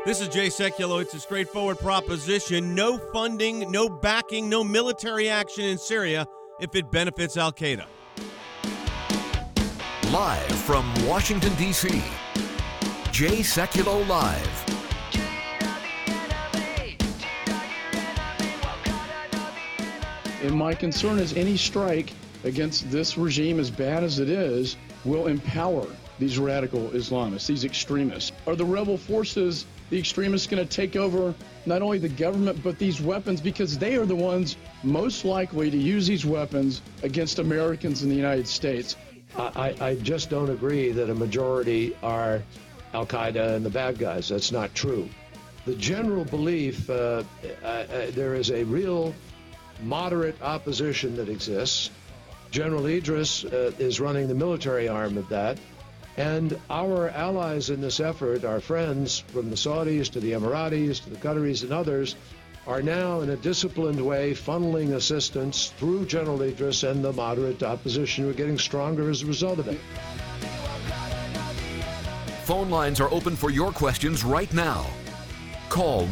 This is Jay Sekulow. It's a straightforward proposition. No funding, no backing, no military action in Syria if it benefits al-Qaeda. Live from Washington, D.C., Jay Sekulow Live. And my concern is any strike against this regime, as bad as it is, will empower these radical Islamists, these extremists. Are the rebel forces, the extremists, going to take over not only the government, but these weapons? Because they are the ones most likely to use these weapons against Americans in the United States. I just don't agree that a majority are al-Qaeda and the bad guys. That's not true. The general belief, there is a real moderate opposition that exists. General Idris is running the military arm of that. And our allies in this effort, our friends from the Saudis to the Emiratis to the Qataris and others, are now in a disciplined way funneling assistance through General Idris and the moderate opposition who are getting stronger as a result of it. Phone lines are open for your questions right now. Call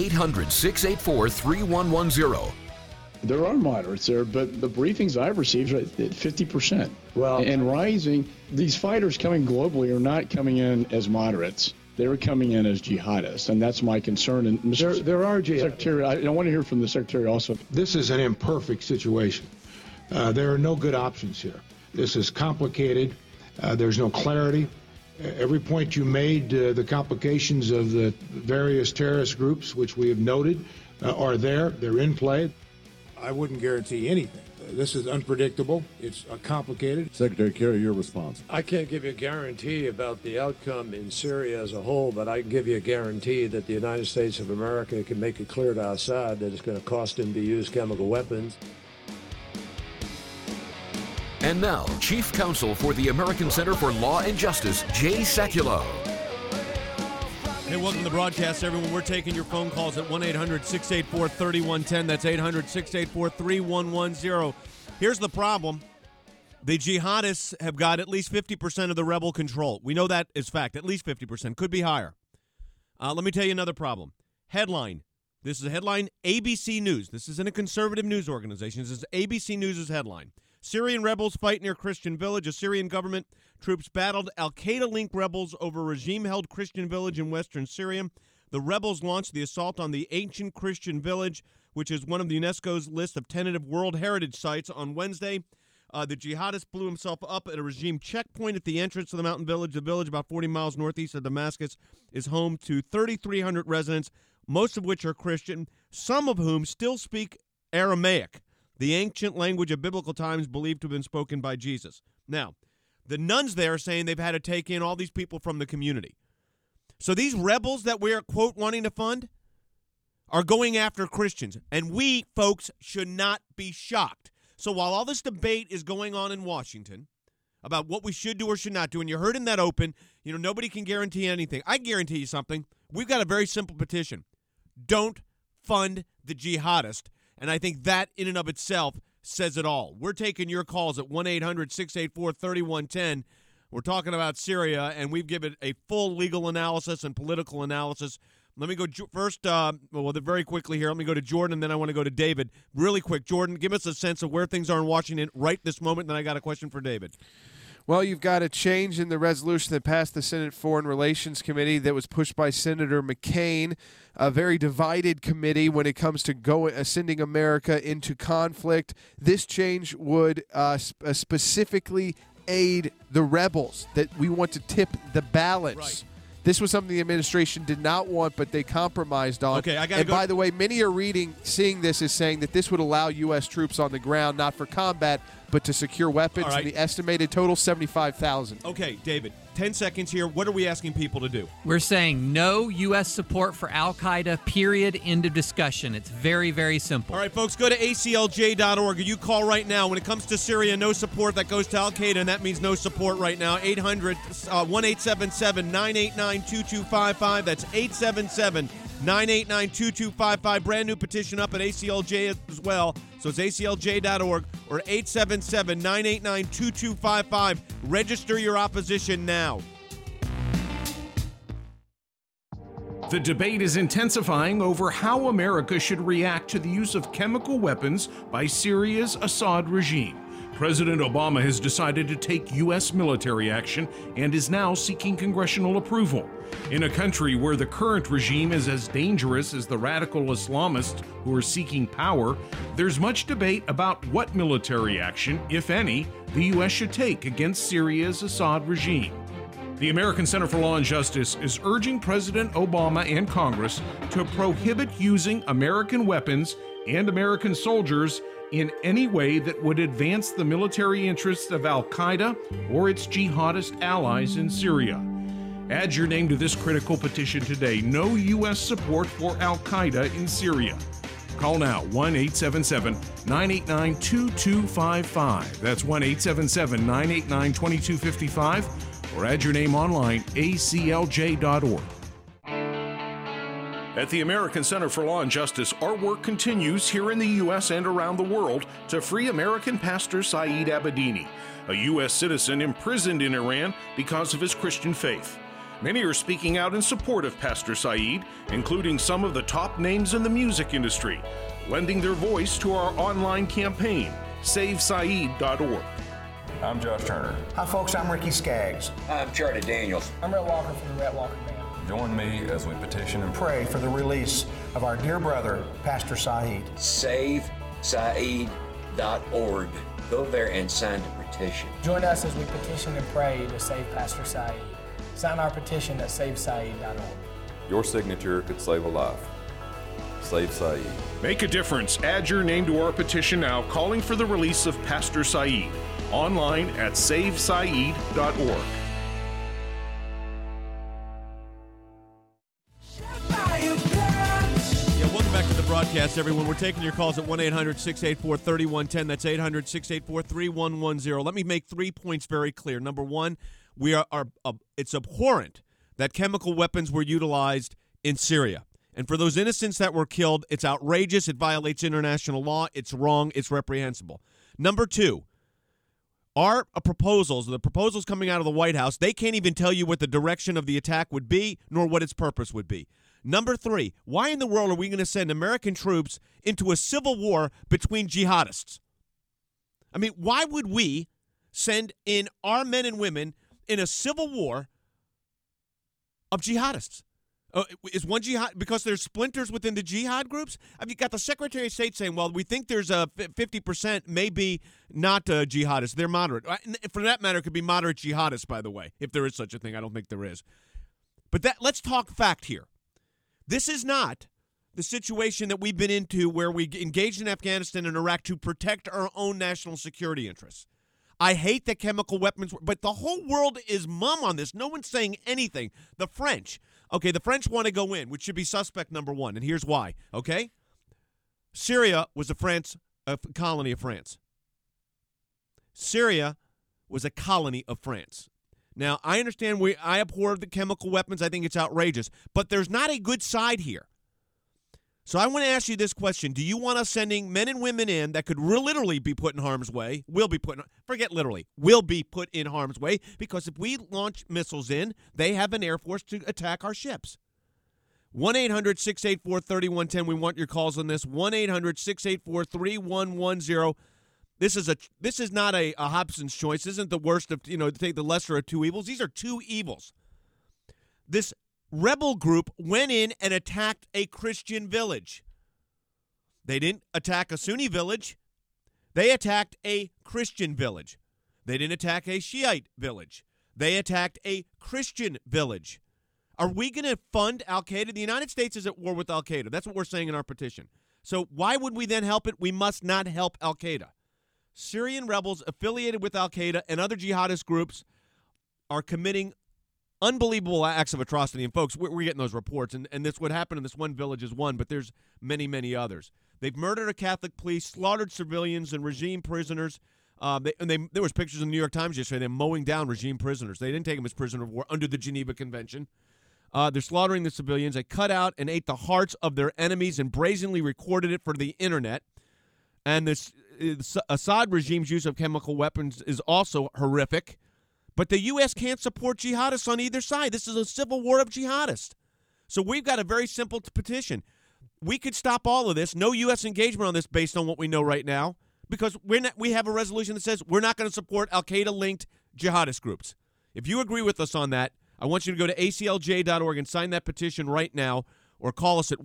1-800-684-3110. There are moderates there, but the briefings I've received are at 50%. Well, and rising. These fighters coming globally are not coming in as moderates. They're coming in as jihadists, and that's my concern. And Mr. There are jihadists. Secretary, I want to hear from the Secretary also. This is an imperfect situation. There are no good options here. This is complicated. There's no clarity. Every point you made, the complications of the various terrorist groups, which we have noted, are there. They're in play. I wouldn't guarantee anything. This is unpredictable. It's complicated. Secretary Kerry, your response. I can't give you a guarantee about the outcome in Syria as a whole, but I can give you a guarantee that the United States of America can make it clear to Assad that it's going to cost him to use chemical weapons. And now, Chief Counsel for the American Center for Law and Justice, Jay Sekulow. Hey, welcome to the broadcast, everyone. We're taking your phone calls at 1-800-684-3110. That's 800-684-3110. Here's the problem. The jihadists have got at least 50% of the rebel control. We know that is fact. At least 50%. Could be higher. Let me tell you another problem. Headline. This is a headline, ABC News. This isn't a conservative news organization. This is ABC News' headline. Syrian rebels fight near Christian village. Assyrian government troops battled al-Qaeda-linked rebels over regime-held Christian village in western Syria. The rebels launched the assault on the ancient Christian village, which is one of the UNESCO's list of tentative World Heritage Sites, on Wednesday. The jihadist blew himself up at a regime checkpoint at the entrance to the mountain village. The village, about 40 miles northeast of Damascus, is home to 3,300 residents, most of which are Christian, some of whom still speak Aramaic, the ancient language of biblical times believed to have been spoken by Jesus. Now, the nuns there are saying they've had to take in all these people from the community. So these rebels that we're, quote, wanting to fund are going after Christians. And we, folks, should not be shocked. So while all this debate is going on in Washington about what we should do or should not do, and you heard in that open, nobody can guarantee anything. I guarantee you something. We've got a very simple petition. Don't fund the jihadist. And I think that in and of itself says it all. We're taking your calls at 1-800-684-3110. We're talking about Syria, and we've given a full legal analysis and political analysis. Let me go first, very quickly here. Let me go to Jordan, and then I want to go to David. Really quick, Jordan, give us a sense of where things are in Washington right this moment, and then I got a question for David. Well, you've got a change in the resolution that passed the Senate Foreign Relations Committee that was pushed by Senator McCain, a very divided committee when it comes to sending America into conflict. This change would specifically aid the rebels, that we want to tip the balance. Right. This was something the administration did not want, but they compromised on. Okay, I got to go. By the way, many are seeing this as saying that this would allow U.S. troops on the ground, not for combat, but to secure weapons. All right. The estimated total, 75,000. Okay, David, 10 seconds here. What are we asking people to do? We're saying no U.S. support for al-Qaeda, period, end of discussion. It's very, very simple. All right, folks, go to aclj.org. You call right now. When it comes to Syria, no support. That goes to al-Qaeda, and that means no support right now. 1-877-989-2255. That's 877-989-2255. Brand new petition up at ACLJ as well. So it's aclj.org or 877-989-2255. Register your opposition now. The debate is intensifying over how America should react to the use of chemical weapons by Syria's Assad regime. President Obama has decided to take U.S. military action and is now seeking congressional approval. In a country where the current regime is as dangerous as the radical Islamists who are seeking power, there's much debate about what military action, if any, the U.S. should take against Syria's Assad regime. The American Center for Law and Justice is urging President Obama and Congress to prohibit using American weapons and American soldiers in any way that would advance the military interests of al-Qaeda or its jihadist allies in Syria. Add your name to this critical petition today. No U.S. support for al-Qaeda in Syria. Call now, 1-877-989-2255. That's 1-877-989-2255. Or add your name online, aclj.org. At the American Center for Law and Justice, our work continues here in the U.S. and around the world to free American pastor Saeed Abedini, a U.S. citizen imprisoned in Iran because of his Christian faith. Many are speaking out in support of Pastor Saeed, including some of the top names in the music industry, lending their voice to our online campaign, SaveSaeed.org. I'm Josh Turner. Hi, folks. I'm Ricky Skaggs. I'm Charlie Daniels. I'm Rhett Walker from the Rhett Walker Band. Join me as we petition and pray for the release of our dear brother, Pastor Saeed. SaveSaeed.org. Go there and sign the petition. Join us as we petition and pray to save Pastor Saeed. Sign our petition at SaveSaeed.org. Your signature could save a life. Save Saeed. Make a difference. Add your name to our petition now, calling for the release of Pastor Saeed. Online at SaveSaeed.org. Welcome back to the broadcast, everyone. We're taking your calls at 1-800-684-3110. That's 800-684-3110. Let me make 3 points very clear. Number one, it's abhorrent that chemical weapons were utilized in Syria. And for those innocents that were killed, it's outrageous. It violates international law. It's wrong. It's reprehensible. Number two, our proposals, the proposals coming out of the White House, they can't even tell you what the direction of the attack would be, nor what its purpose would be. Number three, why in the world are we going to send American troops into a civil war between jihadists? I mean, why would we send in our men and women in a civil war of jihadists? Is one jihad because there's splinters within the jihad groups? I mean, you got the Secretary of State saying, well, we think there's a 50% maybe not jihadists. They're moderate. For that matter, it could be moderate jihadists, by the way, if there is such a thing. I don't think there is. But let's talk fact here. This is not the situation that we've been into where we engaged in Afghanistan and Iraq to protect our own national security interests. I hate that chemical weapons, but the whole world is mum on this. No one's saying anything. The French want to go in, which should be suspect number one, and here's why, okay? Syria was a colony of France. Syria was a colony of France. Now, I understand I abhor the chemical weapons. I think it's outrageous, but there's not a good side here. So I want to ask you this question. Do you want us sending men and women in that could literally be put in harm's way, will be put in harm's way, because if we launch missiles in, they have an Air Force to attack our ships? 1-800-684-3110. We want your calls on this. 1-800-684-3110. This is not a Hobson's choice. This isn't the worst of, take the lesser of two evils. These are two evils. This rebel group went in and attacked a Christian village. They didn't attack a Sunni village. They attacked a Christian village. They didn't attack a Shiite village. They attacked a Christian village. Are we going to fund al-Qaeda? The United States is at war with al-Qaeda. That's what we're saying in our petition. So why would we then help it? We must not help al-Qaeda. Syrian rebels affiliated with al-Qaeda and other jihadist groups are committing unbelievable acts of atrocity. And folks, we're getting those reports, and this what happened in this one village is one, but there's many, many others. They've murdered a Catholic priest, slaughtered civilians and regime prisoners. There was pictures in the New York Times yesterday. They're mowing down regime prisoners. They didn't take them as prisoner of war under the Geneva Convention. They're slaughtering the civilians. They cut out and ate the hearts of their enemies and brazenly recorded it for the internet. And this Assad regime's use of chemical weapons is also horrific. But the U.S. can't support jihadists on either side. This is a civil war of jihadists. So we've got a very simple petition. We could stop all of this, no U.S. engagement on this based on what we know right now, because we have a resolution that says we're not going to support al-Qaeda-linked jihadist groups. If you agree with us on that, I want you to go to aclj.org and sign that petition right now, or call us at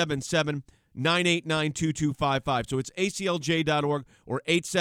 1-877-989-2255. So it's aclj.org or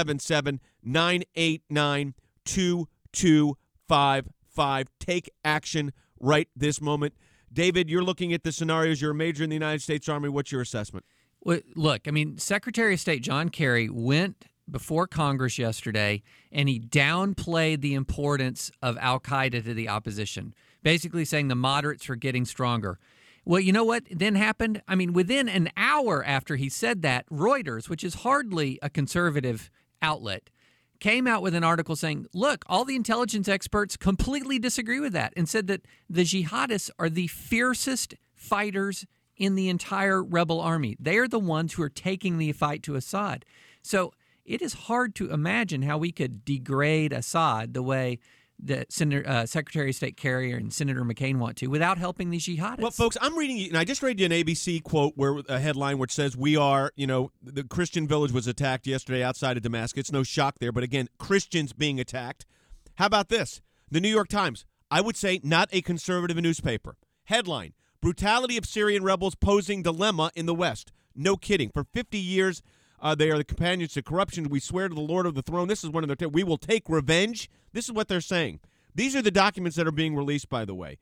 877-989-2255. Take action right this moment. David, you're looking at the scenarios. You're a major in the United States Army. What's your assessment? Well, look, I mean, Secretary of State John Kerry went before Congress yesterday, and he downplayed the importance of al-Qaeda to the opposition, basically saying the moderates were getting stronger. Well, you know what then happened? I mean, within an hour after he said that, Reuters, which is hardly a conservative outlet, came out with an article saying, look, all the intelligence experts completely disagree with that, and said that the jihadists are the fiercest fighters in the entire rebel army. They are the ones who are taking the fight to Assad. So it is hard to imagine how we could degrade Assad the way that Secretary of State Kerry and Senator McCain want to without helping these jihadists. Well, folks, I'm reading you, and I just read you an ABC quote where a headline which says, the Christian village was attacked yesterday outside of Damascus. No shock there, but again, Christians being attacked. How about this? The New York Times, I would say not a conservative newspaper. Headline, brutality of Syrian rebels posing dilemma in the West. No kidding. For 50 years, they are the companions to corruption. We swear to the Lord of the throne. This is one of their we will take revenge. This is what they're saying. These are the documents that are being released, by the way.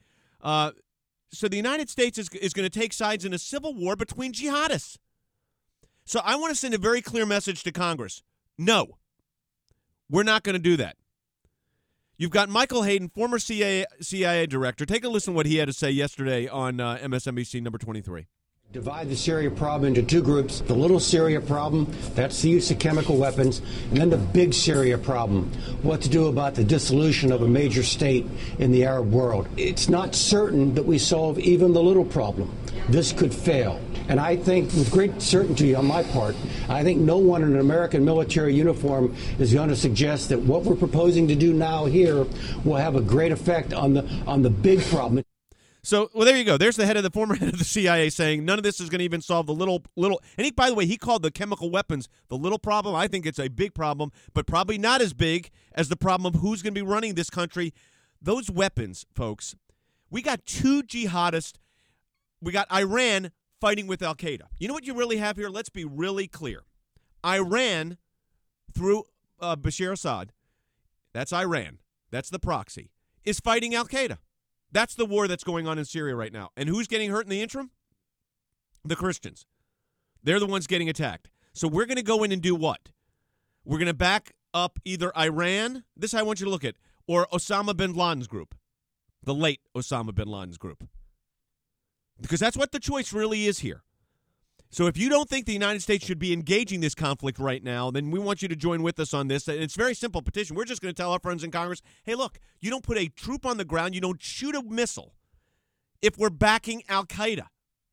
So the United States is going to take sides in a civil war between jihadists. So I want to send a very clear message to Congress. No, we're not going to do that. You've got Michael Hayden, former CIA director. Take a listen to what he had to say yesterday on MSNBC number 23. Divide the Syria problem into two groups. The little Syria problem, that's the use of chemical weapons, and then the big Syria problem, what to do about the dissolution of a major state in the Arab world. It's not certain that we solve even the little problem. This could fail. And I think, with great certainty on my part, I think no one in an American military uniform is going to suggest that what we're proposing to do now here will have a great effect on the big problem. So, well, there you go. There's the former head of the CIA saying none of this is going to even solve the little. And by the way, he called the chemical weapons the little problem. I think it's a big problem, but probably not as big as the problem of who's going to be running this country. Those weapons, folks, we got two jihadists. We got Iran fighting with al-Qaeda. You know what you really have here? Let's be really clear. Iran, through Bashar Assad, that's Iran, that's the proxy, is fighting al-Qaeda. That's the war that's going on in Syria right now. And who's getting hurt in the interim? The Christians. They're the ones getting attacked. So we're going to go in and do what? We're going to back up either Iran, this I want you to look at, or Osama bin Laden's group, the late Osama bin Laden's group. Because that's what the choice really is here. So if you don't think the United States should be engaging this conflict right now, then we want you to join with us on this. And it's a very simple petition. We're just going to tell our friends in Congress, hey, look, you don't put a troop on the ground, you don't shoot a missile if we're backing al-Qaeda.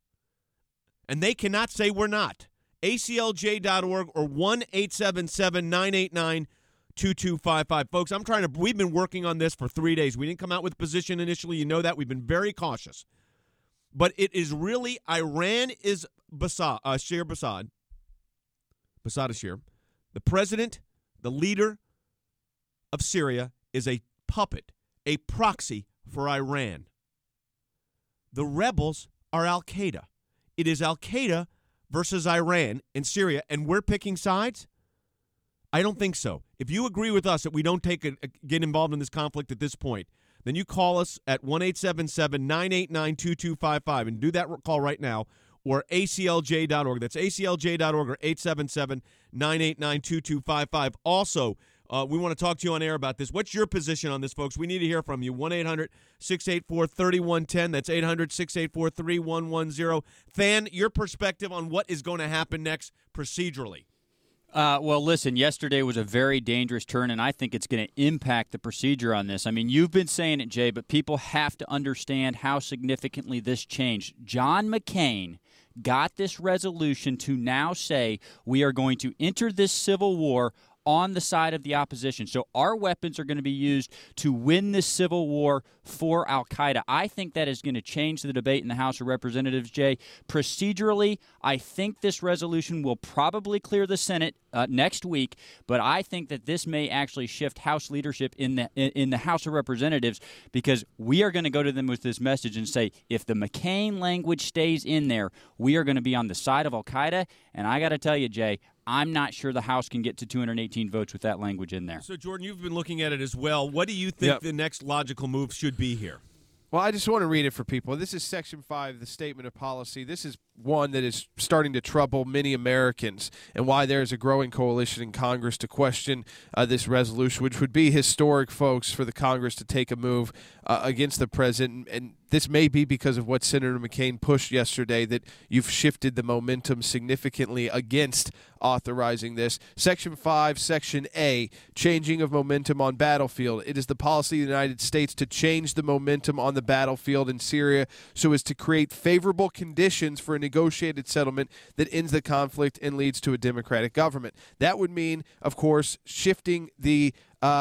And they cannot say we're not. ACLJ.org or 1-877-989-2255. Folks, we've been working on this for 3 days. We didn't come out with a position initially. You know that. We've been very cautious. But it is really, Iran is Bashar Assad. The president, the leader of Syria, is a puppet, a proxy for Iran. The rebels are al-Qaeda. It is al-Qaeda versus Iran in Syria, and we're picking sides? I don't think so. If you agree with us that we don't get involved in this conflict at this point, then you call us at 1-877-989-2255 and do that call right now, or aclj.org. That's aclj.org or 877-989-2255. Also, we want to talk to you on air about this. What's your position on this, folks? We need to hear from you. 1-800-684-3110. That's 800-684-3110. Than, your perspective on what is going to happen next procedurally. Well, listen, yesterday was a very dangerous turn, and I think it's going to impact the procedure on this. I mean, you've been saying it, Jay, but people have to understand how significantly this changed. John McCain got this resolution to now say we are going to enter this civil war on the side of the opposition. So our weapons are going to be used to win this civil war for al-Qaeda. I think that is going to change the debate in the House of Representatives, Jay. Procedurally, I think this resolution will probably clear the Senate next week, but I think that this may actually shift House leadership in the House of Representatives, because we are going to go to them with this message and say, if the McCain language stays in there, we are going to be on the side of al-Qaeda. And I got to tell you, Jay, I'm not sure the House can get to 218 votes with that language in there. So, Jordan, you've been looking at it as well. What do you think the next logical move should be here? Well, I just want to read it for people. This is Section 5, the Statement of Policy. This is one that is starting to trouble many Americans, and why there is a growing coalition in Congress to question this resolution, which would be historic, folks, for the Congress to take a move against the president. And this may be because of what Senator McCain pushed yesterday, that you've shifted the momentum significantly against authorizing this. Section 5, Section A, changing of momentum on battlefield. It is the policy of the United States to change the momentum on the battlefield in Syria so as to create favorable conditions for a negotiated settlement that ends the conflict and leads to a democratic government. That would mean, of course, shifting the,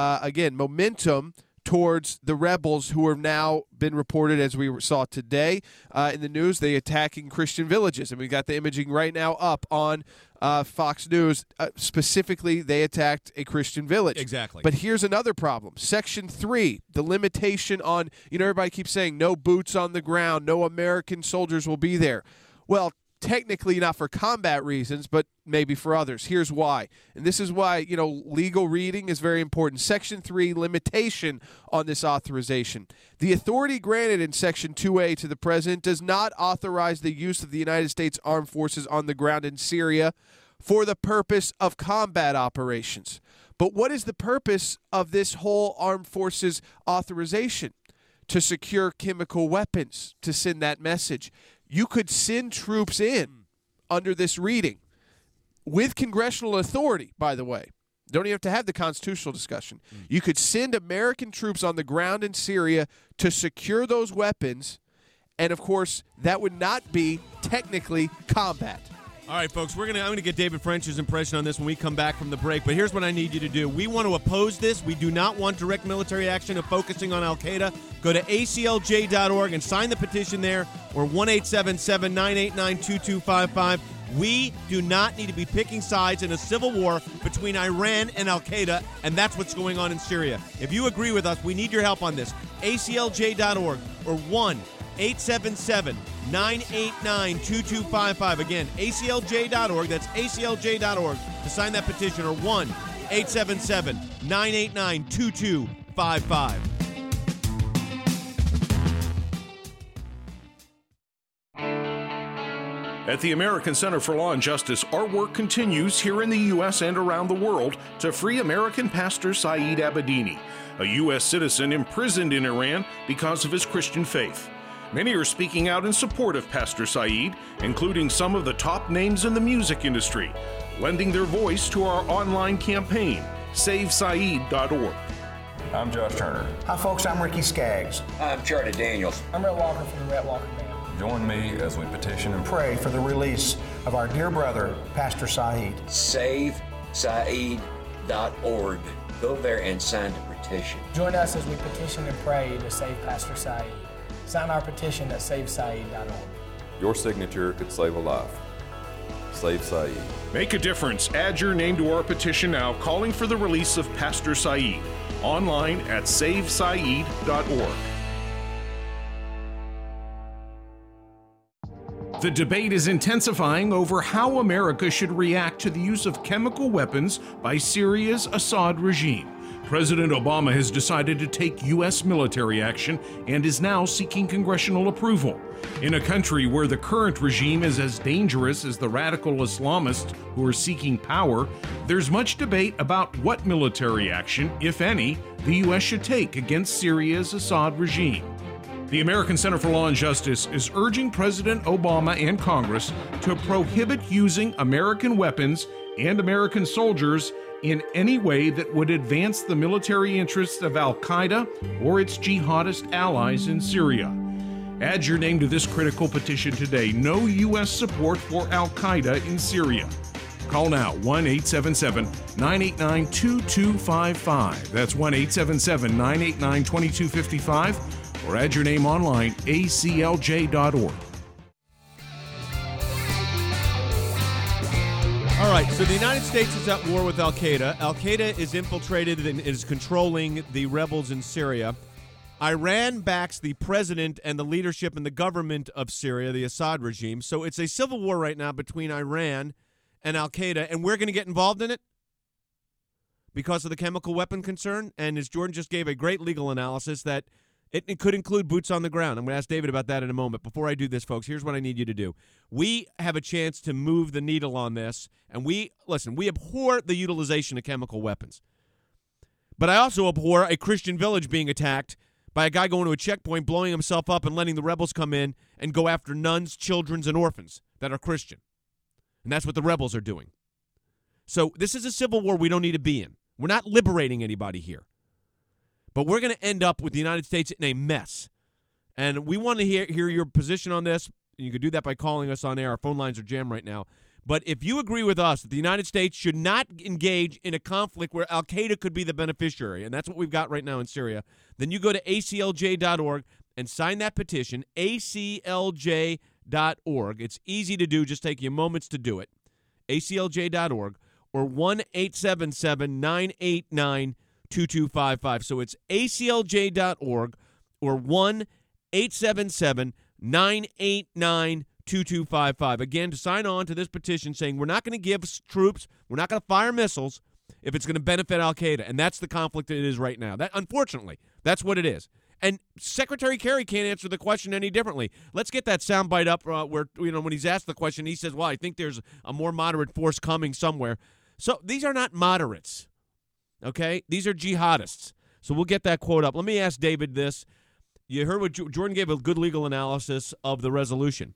momentum towards the rebels who have now been reported, as we saw today in the news, they attacking Christian villages. And we got the imaging right now up on Fox News. Specifically, they attacked a Christian village. Exactly. But here's another problem. Section 3, the limitation on, everybody keeps saying no boots on the ground, no American soldiers will be there. Well, technically not for combat reasons, but maybe for others. Here's why. And this is why, legal reading is very important. Section 3, limitation on this authorization. The authority granted in Section 2A to the president does not authorize the use of the United States Armed Forces on the ground in Syria for the purpose of combat operations. But what is the purpose of this whole armed forces authorization? To secure chemical weapons, to send that message. You could send troops in under this reading with congressional authority, by the way. Don't even have to have the constitutional discussion. You could send American troops on the ground in Syria to secure those weapons, and, of course, that would not be technically combat. All right, folks, I'm going to get David French's impression on this when we come back from the break. But here's what I need you to do. We want to oppose this. We do not want direct military action of focusing on al-Qaeda. Go to aclj.org and sign the petition there, or 1-877-989-2255. We do not need to be picking sides in a civil war between Iran and al-Qaeda, and that's what's going on in Syria. If you agree with us, we need your help on this. aclj.org or 1-877-989-2255. Again, aclj.org. That's aclj.org to sign that petition, or 1-877-989-2255. At the American Center for Law and Justice, our work continues here in the U.S. and around the world to free American pastor Saeed Abedini, a U.S. citizen imprisoned in Iran because of his Christian faith. Many are speaking out in support of Pastor Saeed, including some of the top names in the music industry, lending their voice to our online campaign, SaveSaeed.org. I'm Josh Turner. Hi, folks. I'm Ricky Skaggs. I'm Charlie Daniels. I'm Rhett Walker from the Rhett Walker Band. Join me as we petition and pray for the release of our dear brother, Pastor Saeed. SaveSaeed.org. Go there and sign the petition. Join us as we petition and pray to save Pastor Saeed. Sign our petition at SaveSaeed.org. Your signature could save a life. Save Saeed. Make a difference. Add your name to our petition now, calling for the release of Pastor Saeed. Online at SaveSaeed.org. The debate is intensifying over how America should react to the use of chemical weapons by Syria's Assad regime. President Obama has decided to take U.S. military action and is now seeking congressional approval. In a country where the current regime is as dangerous as the radical Islamists who are seeking power, there's much debate about what military action, if any, the U.S. should take against Syria's Assad regime. The American Center for Law and Justice is urging President Obama and Congress to prohibit using American weapons and American soldiers in any way that would advance the military interests of al-Qaeda or its jihadist allies in Syria. Add your name to this critical petition today. No U.S. support for al-Qaeda in Syria. Call now 1-877-989-2255. That's 1-877-989-2255, or add your name online, aclj.org. All right, so the United States is at war with al-Qaeda. Al-Qaeda is infiltrated and is controlling the rebels in Syria. Iran backs the president and the leadership and the government of Syria, the Assad regime. So it's a civil war right now between Iran and al-Qaeda, and we're going to get involved in it because of the chemical weapon concern. And as Jordan just gave a great legal analysis, that it could include boots on the ground. I'm going to ask David about that in a moment. Before I do this, folks, here's what I need you to do. We have a chance to move the needle on this, and we abhor the utilization of chemical weapons. But I also abhor a Christian village being attacked by a guy going to a checkpoint, blowing himself up, and letting the rebels come in and go after nuns, children, and orphans that are Christian. And that's what the rebels are doing. So this is a civil war we don't need to be in. We're not liberating anybody here. But we're going to end up with the United States in a mess. And we want to hear your position on this. You can do that by calling us on air. Our phone lines are jammed right now. But if you agree with us that the United States should not engage in a conflict where al-Qaeda could be the beneficiary, and that's what we've got right now in Syria, then you go to aclj.org and sign that petition, aclj.org. It's easy to do. Just take you moments to do it. aclj.org or 1-877-989-2255. So it's aclj.org or 1-877-989-2255. Again, to sign on to this petition saying we're not going to give troops, we're not going to fire missiles if it's going to benefit al-Qaeda. And that's the conflict that it is right now. That, unfortunately, that's what it is. And Secretary Kerry can't answer the question any differently. Let's get that soundbite up where, when he's asked the question, he says, well, I think there's a more moderate force coming somewhere. So these are not moderates, okay? These are jihadists. So we'll get that quote up. Let me ask David this. You heard what Jordan gave a good legal analysis of the resolution.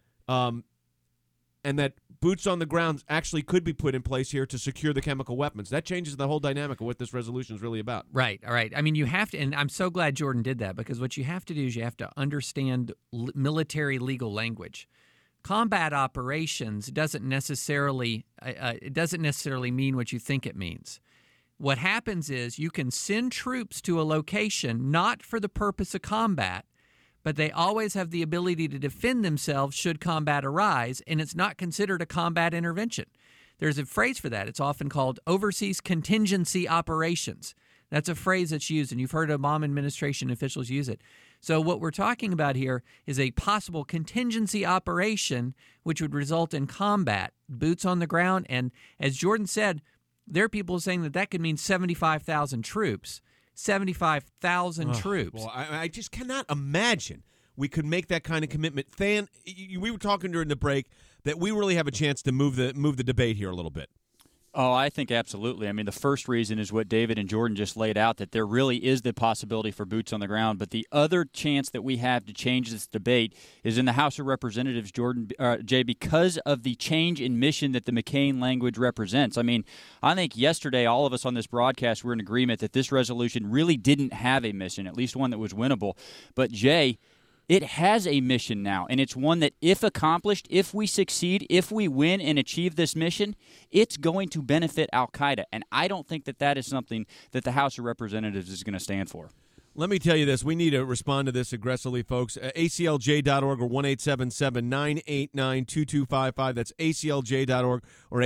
And that boots on the ground actually could be put in place here to secure the chemical weapons. That changes the whole dynamic of what this resolution is really about. Right. All right. I mean, you have to, and I'm so glad Jordan did that, because what you have to do is you have to understand military legal language. Combat operations doesn't necessarily mean what you think it means. What happens is you can send troops to a location not for the purpose of combat, but they always have the ability to defend themselves should combat arise, and it's not considered a combat intervention. There's a phrase for that. It's often called overseas contingency operations. That's a phrase that's used, and you've heard Obama administration officials use it. So what we're talking about here is a possible contingency operation which would result in combat, boots on the ground, and as Jordan said, there are people saying that could mean 75,000 troops. 75,000 troops. Well, I just cannot imagine we could make that kind of commitment. Than, we were talking during the break that we really have a chance to move the debate here a little bit. Oh, I think absolutely. I mean, the first reason is what David and Jordan just laid out, that there really is the possibility for boots on the ground. But the other chance that we have to change this debate is in the House of Representatives, Jay, because of the change in mission that the McCain language represents. I mean, I think yesterday all of us on this broadcast were in agreement that this resolution really didn't have a mission, at least one that was winnable. But, Jay, it has a mission now, and it's one that, if accomplished, if we succeed, if we win and achieve this mission, it's going to benefit al-Qaeda. And I don't think that is something that the House of Representatives is going to stand for. Let me tell you this. We need to respond to this aggressively, folks. ACLJ.org or 1-877-989-2255. That's ACLJ.org or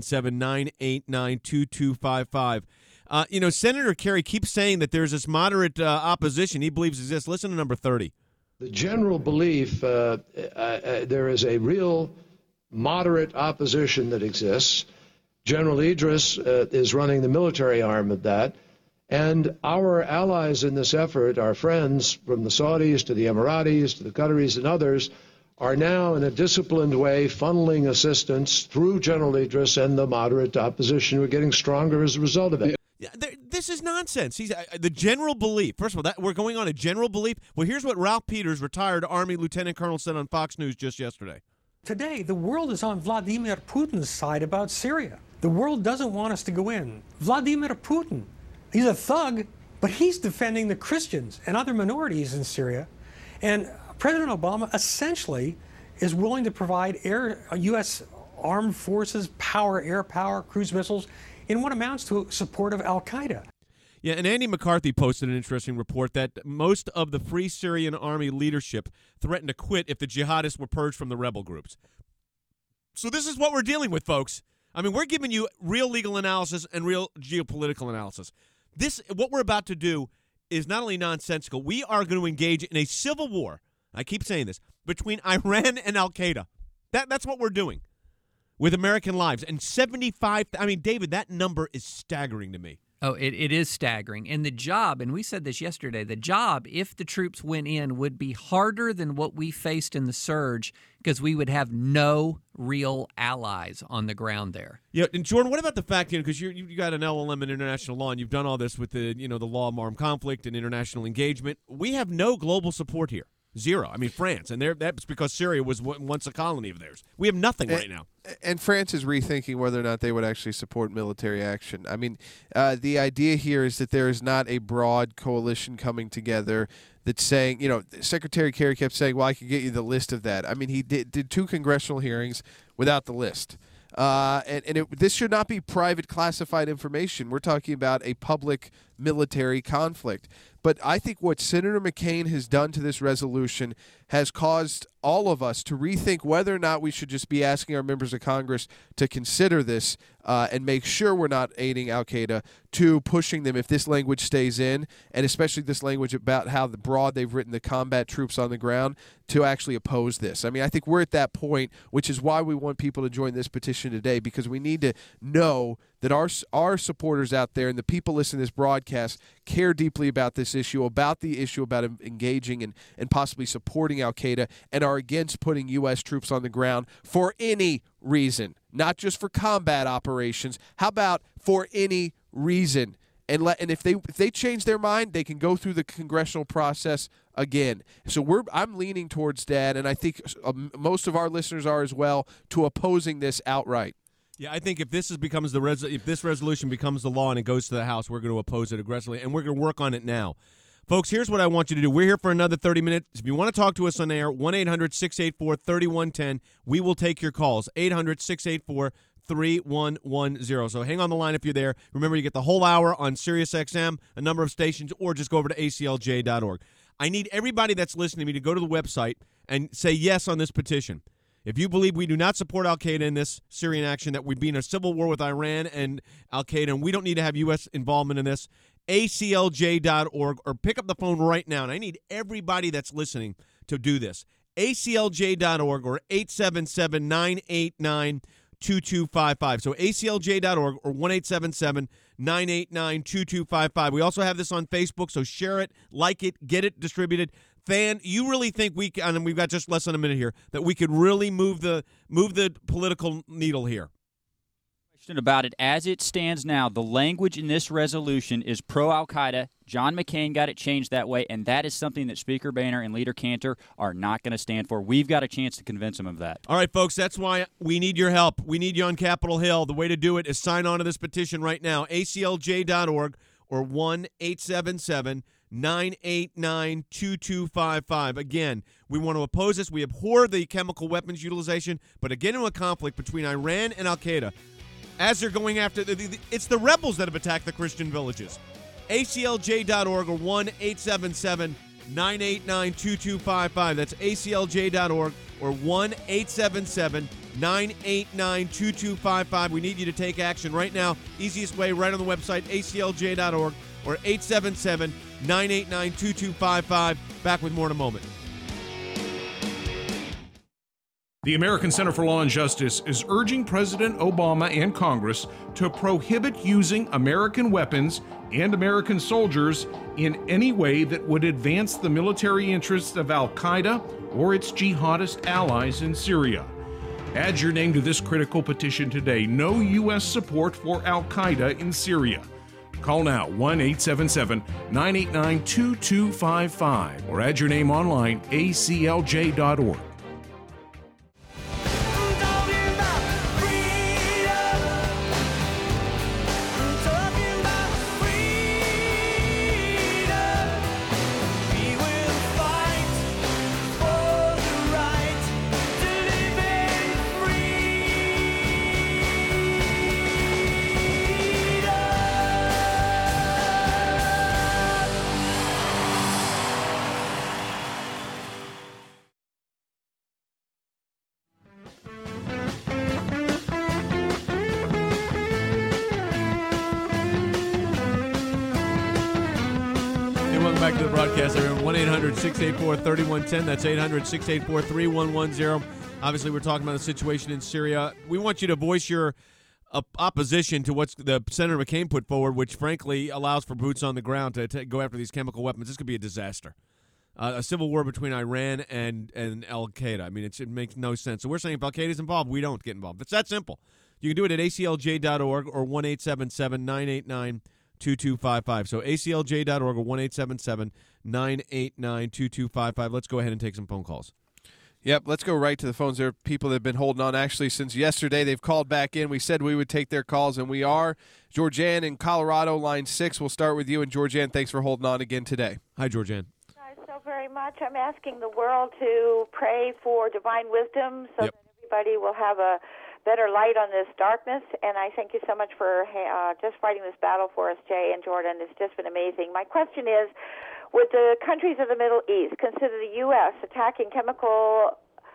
877-989-2255. Senator Kerry keeps saying that there's this moderate opposition he believes exists. Listen to number 30. The general belief, there is a real moderate opposition that exists. General Idris is running the military arm of that. And our allies in this effort, our friends from the Saudis to the Emiratis to the Qataris and others, are now in a disciplined way funneling assistance through General Idris and the moderate opposition who are getting stronger as a result of it. This is nonsense. He's the general belief. First of all, we're going on a general belief. Well, here's what Ralph Peters, retired Army Lieutenant Colonel, said on Fox News just yesterday. Today, the world is on Vladimir Putin's side about Syria. The world doesn't want us to go in. Vladimir Putin, he's a thug, but he's defending the Christians and other minorities in Syria. And President Obama essentially is willing to provide U.S. armed forces, power, air power, cruise missiles, in what amounts to support of al-Qaeda. Yeah, and Andy McCarthy posted an interesting report that most of the Free Syrian Army leadership threatened to quit if the jihadists were purged from the rebel groups. So this is what we're dealing with, folks. I mean, we're giving you real legal analysis and real geopolitical analysis. What we're about to do is not only nonsensical, we are going to engage in a civil war, I keep saying this, between Iran and al-Qaeda. That's what we're doing with American lives. And 75, I mean, David, that number is staggering to me. Oh, it is staggering. And the job, and we said this yesterday, the job, if the troops went in, would be harder than what we faced in the surge because we would have no real allies on the ground there. Yeah, and Jordan, what about the fact, because you got an LLM in international law, and you've done all this with the law of armed conflict and international engagement. We have no global support here. Zero. I mean, France, and that's because Syria was once a colony of theirs. We have nothing right now. And France is rethinking whether or not they would actually support military action. I mean, the idea here is that there is not a broad coalition coming together that's saying, Secretary Kerry kept saying, well, I can get you the list of that. I mean, he did 2 congressional hearings without the list. This should not be private classified information. We're talking about a public military conflict. But I think what Senator McCain has done to this resolution has caused all of us to rethink whether or not we should just be asking our members of Congress to consider this and make sure we're not aiding al-Qaeda, to pushing them, if this language stays in, and especially this language about how broad they've written the combat troops on the ground, to actually oppose this. I mean, I think we're at that point, which is why we want people to join this petition today, because we need to know that our supporters out there and the people listening to this broadcast care deeply about this issue, about the issue about engaging and possibly supporting al-Qaeda, and are against putting U.S. troops on the ground for any reason, not just for combat operations. How about for any reason? And if they change their mind, they can go through the congressional process again. So I'm leaning towards that, and I think most of our listeners are as well, to opposing this outright. Yeah, I think if this resolution becomes the law and it goes to the House, we're going to oppose it aggressively, and we're going to work on it now. Folks, here's what I want you to do. We're here for another 30 minutes. If you want to talk to us on air, 1-800-684-3110. We will take your calls, 800-684-3110. So hang on the line if you're there. Remember, you get the whole hour on SiriusXM, a number of stations, or just go over to aclj.org. I need everybody that's listening to me to go to the website and say yes on this petition. If you believe we do not support al-Qaeda in this Syrian action, that we'd be in a civil war with Iran and al-Qaeda, and we don't need to have U.S. involvement in this, aclj.org, or pick up the phone right now. And I need everybody that's listening to do this. aclj.org or 877-989-2255. So aclj.org or 1-877-989-2255. We also have this on Facebook, so share it, like it, get it distributed. Than, you really think we can, and we've got just less than a minute here, that we could really move the political needle here? Question about it. As it stands now, the language in this resolution is pro-al-Qaeda. John McCain got it changed that way, and that is something that Speaker Boehner and Leader Cantor are not going to stand for. We've got a chance to convince them of that. All right, folks, that's why we need your help. We need you on Capitol Hill. The way to do it is sign on to this petition right now, aclj.org or 1-877-989-2255. Again, we want to oppose this. We abhor the chemical weapons utilization, but again, in a conflict between Iran and al-Qaeda, as they're going after, it's the rebels that have attacked the Christian villages. aclj.org or 1-877-989-2255. That's aclj.org or 1-877-989-2255. We need you to take action right now. Easiest way, right on the website, aclj.org or 877-989-2255. Back with more in a moment. The American Center for Law and Justice is urging President Obama and Congress to prohibit using American weapons and American soldiers in any way that would advance the military interests of al-Qaeda or its jihadist allies in Syria. Add your name to this critical petition today. No U.S. support for al-Qaeda in Syria. Call now, 1-877-989-2255, or add your name online, aclj.org. welcome back to the broadcast. 1-800-684-3110. That's 800-684-3110. Obviously, we're talking about the situation in Syria. We want you to voice your opposition to what the Senator McCain put forward, which frankly allows for boots on the ground to go after these chemical weapons. This could be a disaster. A civil war between Iran and al-Qaeda. I mean, it makes no sense. So we're saying if al-Qaeda's involved, we don't get involved. It's that simple. You can do it at aclj.org or 1-877-989-2255. So aclj.org or 1-877-989-2255. Let's go ahead and take some phone calls. Yep, let's go right to the phones. There are people that have been holding on actually since yesterday. They've called back in. We said we would take their calls, and we are. Georgianne in Colorado, line 6. We'll start with you. And Georgianne, thanks for holding on again today. Hi, Georgianne. So very much. I'm asking the world to pray for divine wisdom so that everybody will have a better light on this darkness. And I thank you so much for just fighting this battle for us, Jay and Jordan. It's just been amazing. My question is, would the countries of the Middle East consider the U.S. attacking chemical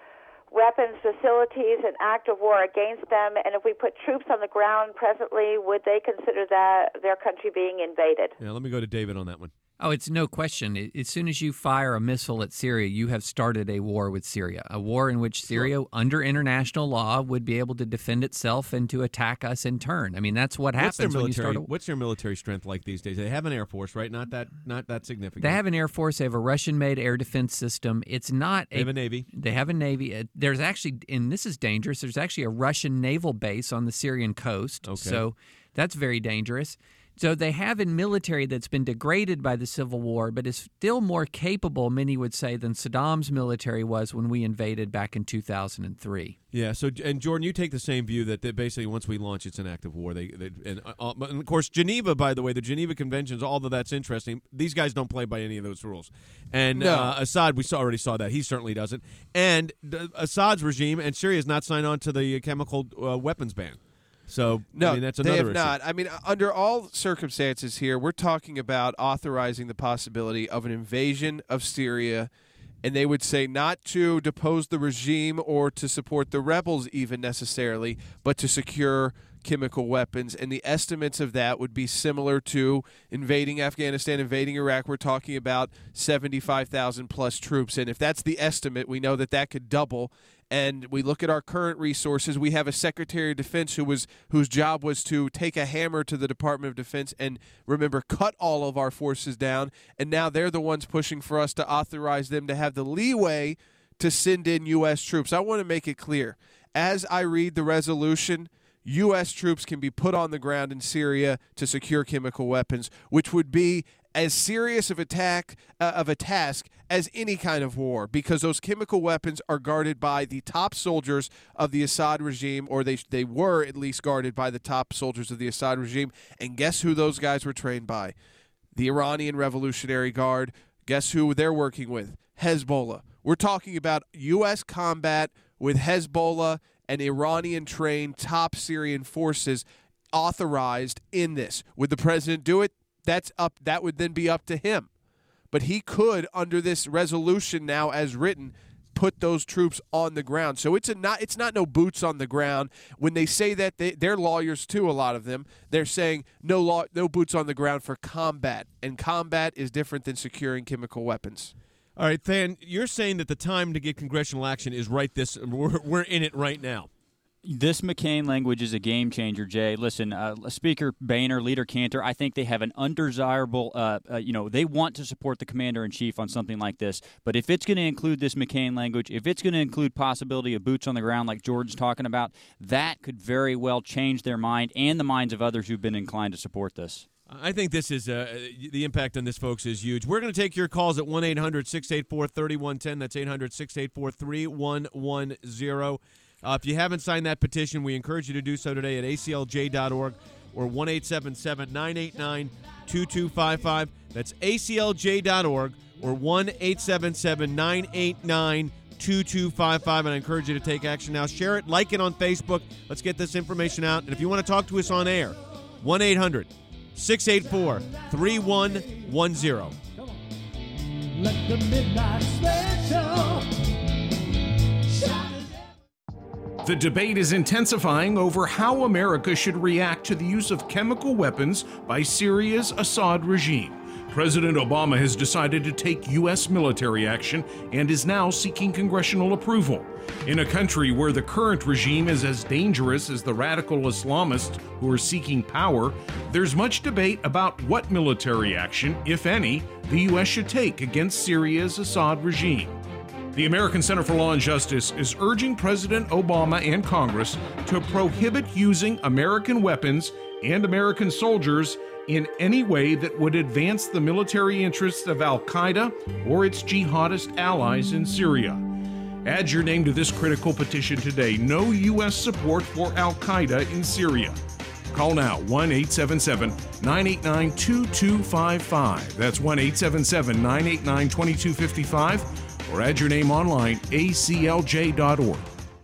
weapons facilities an act of war against them? And if we put troops on the ground presently, would they consider that their country being invaded? Yeah, let me go to David on that one. Oh, it's no question. As soon as you fire a missile at Syria, you have started a war with Syria, a war in which Syria, under international law, would be able to defend itself and to attack us in turn. I mean, that's what happens when you start a war. What's their military strength like these days? They have an air force, right? Not that significant. They have an air force. They have a Russian-made air defense system. It's not. They have a navy. They have a navy. There's actually, and this is dangerous. There's actually a Russian naval base on the Syrian coast. Okay. So that's very dangerous. So they have a military that's been degraded by the Civil War, but is still more capable, many would say, than Saddam's military was when we invaded back in 2003. Yeah. So, and Jordan, you take the same view that basically once we launch, it's an act of war. And of course, Geneva, by the way, the Geneva Conventions, although that's interesting, these guys don't play by any of those rules. And Assad, we already saw that. He certainly doesn't. And Assad's regime and Syria has not signed on to the chemical weapons ban. So, no, I mean, that's another they have issue. not. I mean, under all circumstances here, we're talking about authorizing the possibility of an invasion of Syria, and they would say not to depose the regime or to support the rebels even necessarily, but to secure chemical weapons. And the estimates of that would be similar to invading Afghanistan, invading Iraq. We're talking about 75,000 plus troops. And if that's the estimate, we know that that could double. And we look at our current resources. We have a Secretary of Defense whose job was to take a hammer to the Department of Defense and, remember, cut all of our forces down. And now they're the ones pushing for us to authorize them to have the leeway to send in U.S. troops. I want to make it clear. As I read the resolution, U.S. troops can be put on the ground in Syria to secure chemical weapons, which would be as serious of a task as any kind of war, because those chemical weapons are guarded by the top soldiers of the Assad regime, or they were at least guarded by the top soldiers of the Assad regime. And guess who those guys were trained by? The Iranian Revolutionary Guard. Guess who they're working with? Hezbollah. We're talking about U.S. combat with Hezbollah and Iranian-trained top Syrian forces authorized in this. Would the president do it? That would then be up to him. But he could, under this resolution now as written, put those troops on the ground. So it's not no boots on the ground. When they say that, they're lawyers too, a lot of them. They're saying no boots on the ground for combat. And combat is different than securing chemical weapons. All right, Than, you're saying that the time to get congressional action is right this. We're in it right now. This McCain language is a game changer, Jay. Listen, Speaker Boehner, Leader Cantor, I think they have an undesirable, they want to support the commander-in-chief on something like this. But if it's going to include this McCain language, if it's going to include possibility of boots on the ground like George's talking about, that could very well change their mind and the minds of others who've been inclined to support this. I think this is the impact on this, folks, is huge. We're going to take your calls at 1-800-684-3110. That's 800-684-3110. If you haven't signed that petition, we encourage you to do so today at aclj.org or 1-877-989-2255. That's aclj.org or 1-877-989-2255. And I encourage you to take action now. Share it, like it on Facebook. Let's get this information out. And if you want to talk to us on air, 1-800-684-3110. Let the midnight special. The debate is intensifying over how America should react to the use of chemical weapons by Syria's Assad regime. President Obama has decided to take U.S. military action and is now seeking congressional approval. In a country where the current regime is as dangerous as the radical Islamists who are seeking power, there's much debate about what military action, if any, the U.S. should take against Syria's Assad regime. The American Center for Law and Justice is urging President Obama and Congress to prohibit using American weapons and American soldiers in any way that would advance the military interests of al-Qaeda or its jihadist allies in Syria. Add your name to this critical petition today. No U.S. support for al-Qaeda in Syria. Call now, 1-877-989-2255. That's 1-877-989-2255. Or add your name online, aclj.org.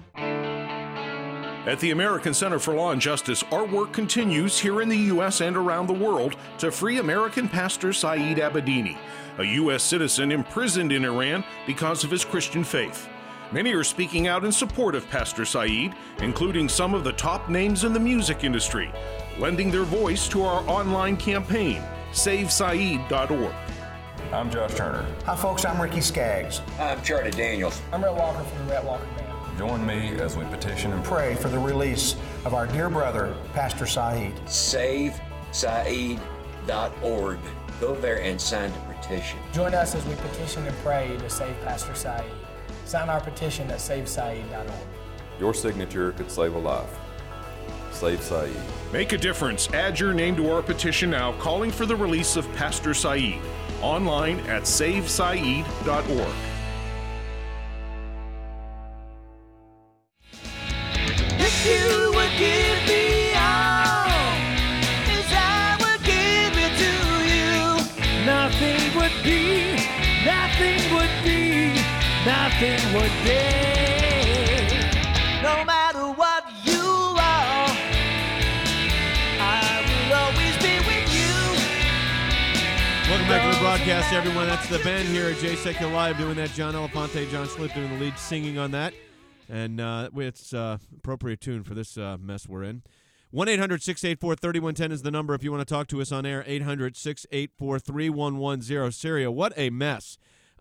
At the American Center for Law and Justice, our work continues here in the U.S. and around the world to free American pastor Saeed Abedini, a U.S. citizen imprisoned in Iran because of his Christian faith. Many are speaking out in support of Pastor Saeed, including some of the top names in the music industry, lending their voice to our online campaign, SaveSaeed.org. I'm Josh Turner. Hi, folks. I'm Ricky Skaggs. I'm Charlie Daniels. I'm Rhett Walker from the Rhett Walker Band. Join me as we petition and Pray for the release of our dear brother, Pastor Saeed. SaveSaeed.org. Go there and sign the petition. Join us as we petition and pray to save Pastor Saeed. Sign our petition at SaveSaeed.org. Your signature could save a life. Save Saeed. Make a difference. Add your name to our petition now, calling for the release of Pastor Saeed. Online at SaveSaeed.org. If you would give me all, as I would give it to you, nothing would be, no matter what you are, I will always be with you. Welcome back to the broadcast, everyone. That's the band here at Jay Secular Live doing that. John Elefante, John Schlitt doing the lead singing on that. And it's appropriate tune for this mess we're in. 1-800-684-3110 is the number if you want to talk to us on air. 800-684-3110. Syria, what a mess.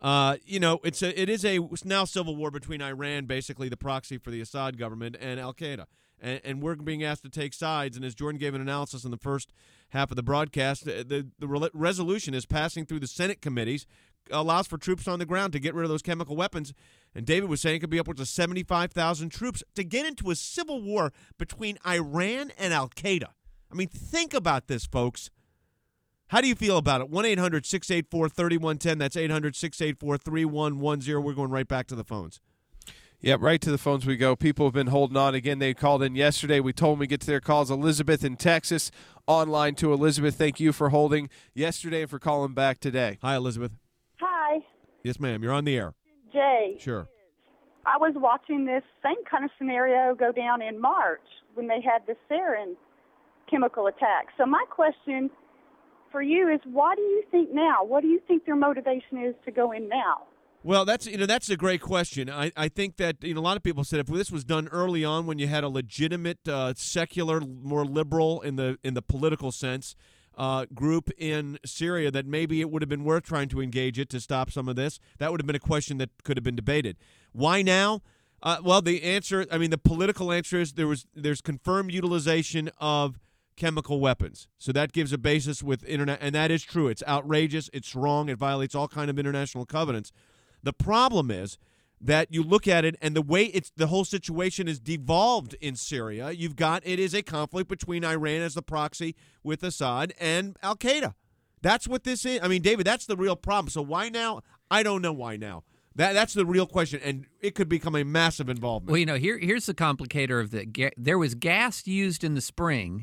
It is a now civil war between Iran, basically the proxy for the Assad government, and al-Qaeda. And we're being asked to take sides. And as Jordan gave an analysis in the first half of the broadcast, the resolution is passing through the Senate committees, allows for troops on the ground to get rid of those chemical weapons. And David was saying it could be upwards of 75,000 troops to get into a civil war between Iran and al-Qaeda. I mean, think about this, folks. How do you feel about it? 1-800-684-3110. That's 800-684-3110. We're going right back to the phones. Yep, right to the phones we go. People have been holding on. Again, they called in yesterday. We told them we get to their calls. Elizabeth in Texas, online to Elizabeth. Thank you for holding yesterday and for calling back today. Hi, Elizabeth. Hi, Yes, ma'am. You're on the air. Jay. Sure. I was watching this same kind of scenario go down in March when they had the sarin chemical attack. So my question for you is, why do you think now? What do you think their motivation is to go in now? Well, that's a great question. I think that a lot of people said if this was done early on when you had a legitimate secular, more liberal in the political sense group in Syria, that maybe it would have been worth trying to engage it to stop some of this. That would have been a question that could have been debated. Why now? Well, the answer, the political answer is there's confirmed utilization of chemical weapons. So that gives a basis with internet, and that is true. It's outrageous. It's wrong. It violates all kind of international covenants. The problem is that you look at it, and the way the whole situation is devolved in Syria, it is a conflict between Iran as the proxy with Assad and al-Qaeda. That's what this is. David, that's the real problem. So why now? I don't know why now. That's the real question, and it could become a massive involvement. Well, here's the complicator of there was gas used in the spring,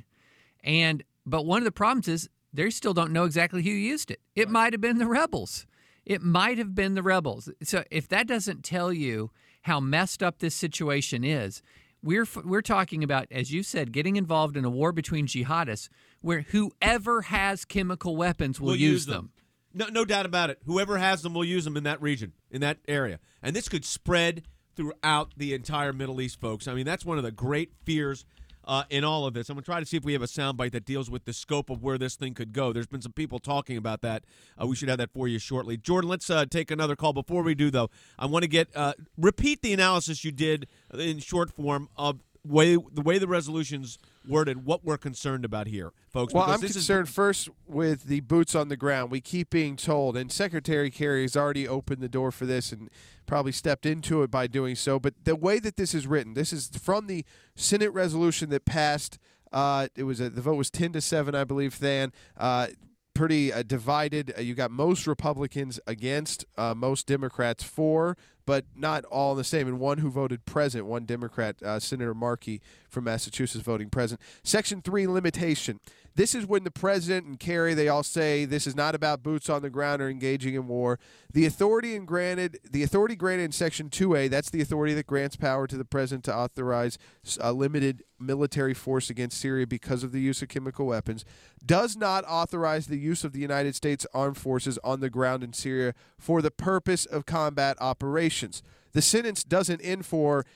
but one of the problems is they still don't know exactly who used it. It might have been the rebels. It might have been the rebels. So if that doesn't tell you how messed up this situation is, we're talking about, as you said, getting involved in a war between jihadists where whoever has chemical weapons will use them. No doubt about it. Whoever has them will use them in that region, in that area. And this could spread throughout the entire Middle East, folks. That's one of the great fears in all of this. I'm going to try to see if we have a soundbite that deals with the scope of where this thing could go. There's been some people talking about that. We should have that for you shortly. Jordan, let's take another call. Before we do, though, I want to get repeat the analysis you did in short form of the way the resolution's worded, what we're concerned about here, folks. Well, I'm concerned first with the boots on the ground. We keep being told, and Secretary Kerry has already opened the door for this and probably stepped into it by doing so, but the way that this is written, this is from the Senate resolution that passed. The vote was 10-7, I believe, Than. Pretty divided. You got most Republicans against, most Democrats for, but not all the same. And one who voted present, one Democrat, Senator Markey from Massachusetts, voting present. Section 3 limitation. This is when the president and Kerry, they all say this is not about boots on the ground or engaging in war. The authority granted in Section 2A, that's the authority that grants power to the president to authorize a limited military force against Syria because of the use of chemical weapons, does not authorize the use of the United States Armed Forces on the ground in Syria for the purpose of combat operations. The sentence doesn't end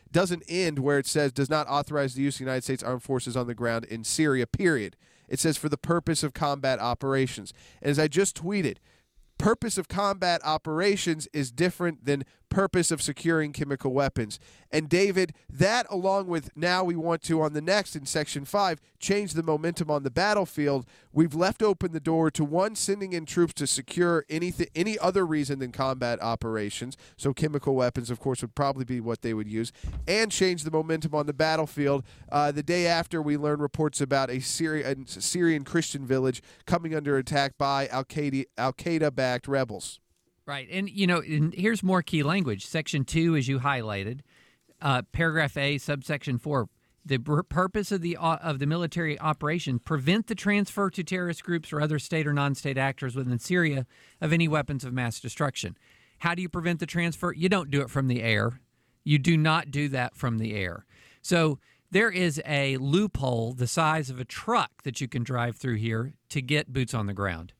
where it says does not authorize the use of the United States Armed Forces on the ground in Syria, period. It says for the purpose of combat operations. And as I just tweeted, purpose of combat operations is different than purpose of securing chemical weapons. And David, that along with now we want to, on the next in Section 5, change the momentum on the battlefield, we've left open the door to one, sending in troops to secure any other reason than combat operations. So chemical weapons, of course, would probably be what they would use, and change the momentum on the battlefield. The day after, we learned reports about a Syrian Christian village coming under attack by Al-Qaeda-backed rebels. Right. And, and here's more key language. Section 2, as you highlighted, paragraph A, subsection 4, the purpose of the military operation, prevent the transfer to terrorist groups or other state or non-state actors within Syria of any weapons of mass destruction. How do you prevent the transfer? You don't do it from the air. You do not do that from the air. So there is a loophole the size of a truck that you can drive through here to get boots on the ground.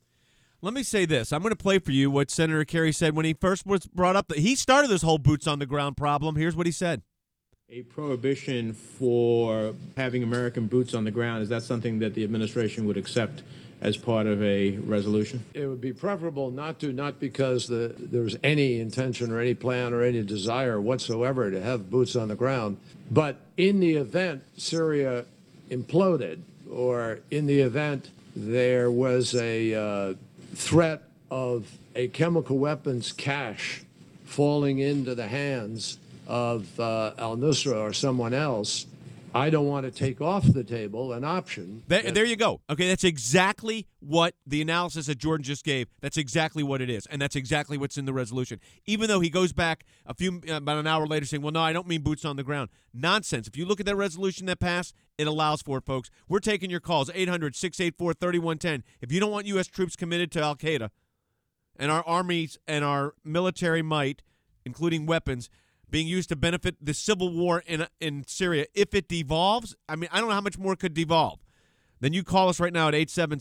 Let me say this. I'm going to play for you what Senator Kerry said when he first was brought up. He started this whole boots on the ground problem. Here's what he said. A prohibition for having American boots on the ground, is that something that the administration would accept as part of a resolution? It would be preferable not because there's any intention or any plan or any desire whatsoever to have boots on the ground, but in the event Syria imploded, or in the event there was a threat of a chemical weapons cache falling into the hands of al-Nusra or someone else, I don't want to take off the table an option. There you go. Okay, that's exactly what the analysis that Jordan just gave, that's exactly what it is, and that's exactly what's in the resolution. Even though he goes back about an hour later saying, well, no, I don't mean boots on the ground. Nonsense. If you look at that resolution that passed, it allows for it, folks. We're taking your calls, 800-684-3110. If you don't want U.S. troops committed to Al-Qaeda and our armies and our military might, including weapons, being used to benefit the civil war in Syria, if it devolves, I mean, I don't know how much more could devolve. Then you call us right now at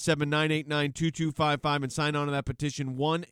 877-989-2255 and sign on to that petition,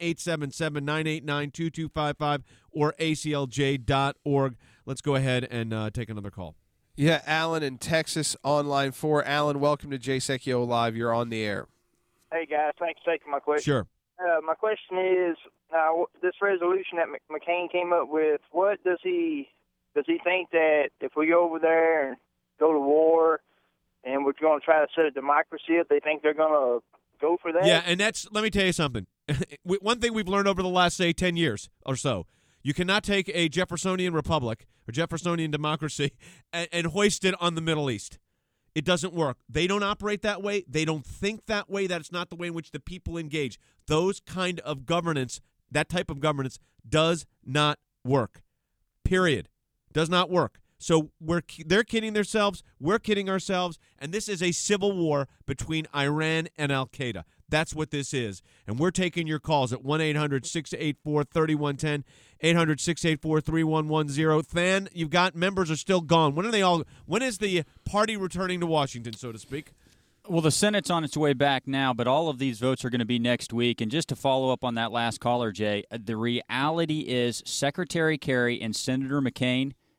1-877-989-2255 or aclj.org. Let's go ahead and take another call. Yeah, Alan in Texas on line 4. Alan, welcome to Jay Secchio Live. You're on the air. Hey, guys. Thanks for taking my question. Sure. My question is, this resolution that McCain came up with, what does he think that if we go over there and go to war and we're going to try to set a democracy, if they think they're going to go for that? Yeah, and let me tell you something. One thing we've learned over the last, say, 10 years or so, you cannot take a Jeffersonian republic or Jeffersonian democracy and hoist it on the Middle East. It doesn't work. They don't operate that way. They don't think that way. That's not the way in which the people engage. Those kind of governance, that type of governance, does not work. Period. Does not work. So they're kidding themselves. We're kidding ourselves. And this is a civil war between Iran and Al-Qaeda. That's what this is. And we're taking your calls at 1-800-684-3110, 800-684-3110. Than, you've got members are still gone. When is the party returning to Washington, so to speak? Well, the Senate's on its way back now, but all of these votes are going to be next week. And just to follow up on that last caller, Jay, the reality is Secretary Kerry and Senator McCain,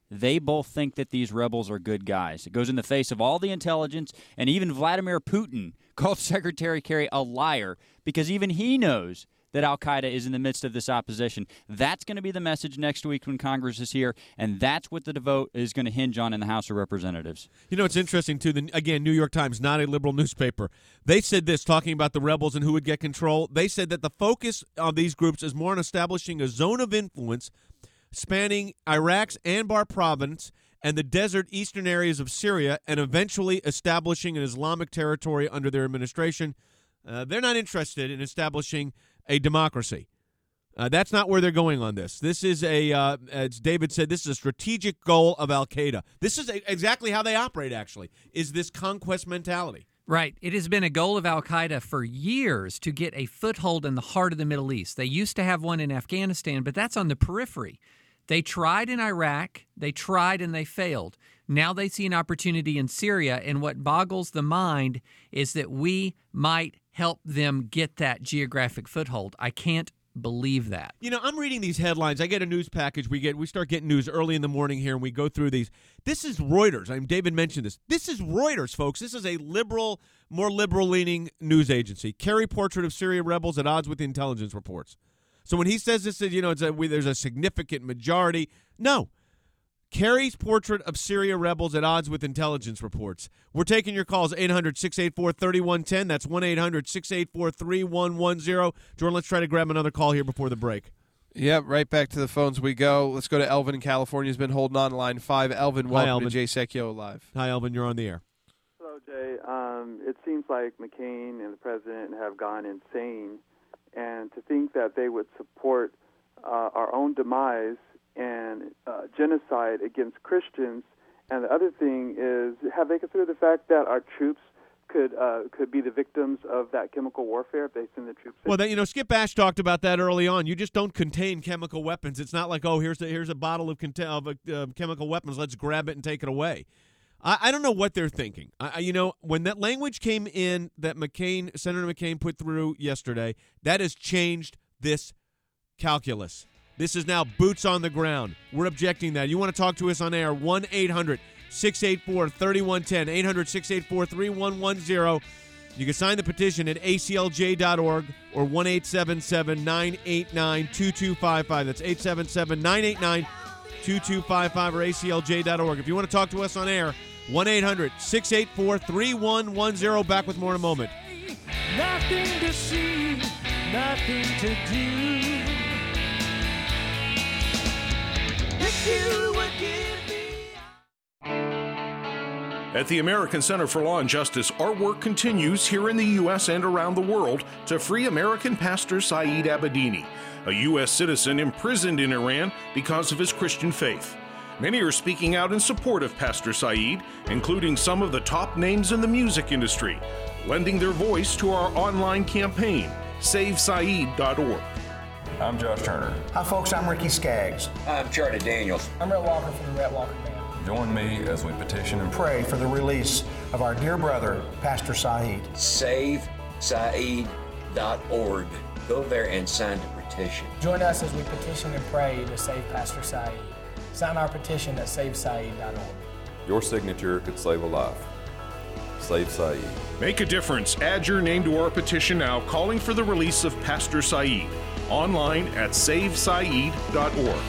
they both think that these rebels are good guys. It goes in the face of all the intelligence, and even Vladimir Putin called Secretary Kerry a liar because even he knows that al-Qaeda is in the midst of this opposition. That's going to be the message next week when Congress is here, and that's what the vote is going to hinge on in the House of Representatives. You know, it's interesting, too. Again, New York Times, not a liberal newspaper. They said this, talking about the rebels and who would get control. They said that the focus of these groups is more on establishing a zone of influence spanning Iraq's Anbar province and the desert eastern areas of Syria, and eventually establishing an Islamic territory under their administration. They're not interested in establishing a democracy. That's not where they're going on this. This is as David said, this is a strategic goal of al-Qaeda. This is exactly how they operate, actually, is this conquest mentality. Right. It has been a goal of al-Qaeda for years to get a foothold in the heart of the Middle East. They used to have one in Afghanistan, but that's on the periphery. They tried in Iraq, they tried and they failed. Now they see an opportunity in Syria, and what boggles the mind is that we might help them get that geographic foothold. I can't believe that. You know, I'm reading these headlines. I get a news package. We start getting news early in the morning here, and we go through these. This is Reuters. David mentioned this. This is Reuters, folks. This is a liberal, more liberal-leaning news agency. Kerry portrait of Syria rebels at odds with intelligence reports. So when he says this, there's a significant majority. No. Kerry's portrait of Syria rebels at odds with intelligence reports. We're taking your calls, 800-684-3110. That's 1-800-684-3110. Jordan, let's try to grab another call here before the break. Yep, right back to the phones we go. Let's go to Elvin in California. He's been holding on line 5. Elvin, welcome to Jay Secchio Live. Hi, Elvin. You're on the air. Hello, Jay. It seems like McCain and the president have gone insane, and to think that they would support our own demise and genocide against Christians. And the other thing is, have they considered the fact that our troops could be the victims of that chemical warfare if they send the troops in? Well, Skip Ash talked about that early on. You just don't contain chemical weapons. It's not like, here's a bottle of chemical weapons. Let's grab it and take it away. I don't know what they're thinking. When that language came in that Senator McCain put through yesterday, that has changed this calculus. This is now boots on the ground. We're objecting that. You want to talk to us on air, 1-800-684-3110, 800-684-3110. You can sign the petition at aclj.org or 1-877-989-2255. That's 877-989-2255 or aclj.org. If you want to talk to us on air, 1-800-684-3110. Back with more in a moment. Nothing to see, nothing to do. If you would give me... At the American Center for Law and Justice, our work continues here in the U.S. and around the world to free American pastor Saeed Abedini, a U.S. citizen imprisoned in Iran because of his Christian faith. Many are speaking out in support of Pastor Saeed, including some of the top names in the music industry, lending their voice to our online campaign, SaveSaeed.org. I'm Josh Turner. Hi, folks. I'm Ricky Skaggs. I'm Charlie Daniels. I'm Rhett Walker from the Rhett Walker Band. Join me as we petition and Pray for the release of our dear brother, Pastor Saeed. SaveSaeed.org. Go there and sign the petition. Join us as we petition and pray to save Pastor Saeed. Sign our petition at SaveSaeed.org. Your signature could save a life. Save Saeed. Make a difference. Add your name to our petition now, calling for the release of Pastor Saeed. Online at SaveSaeed.org.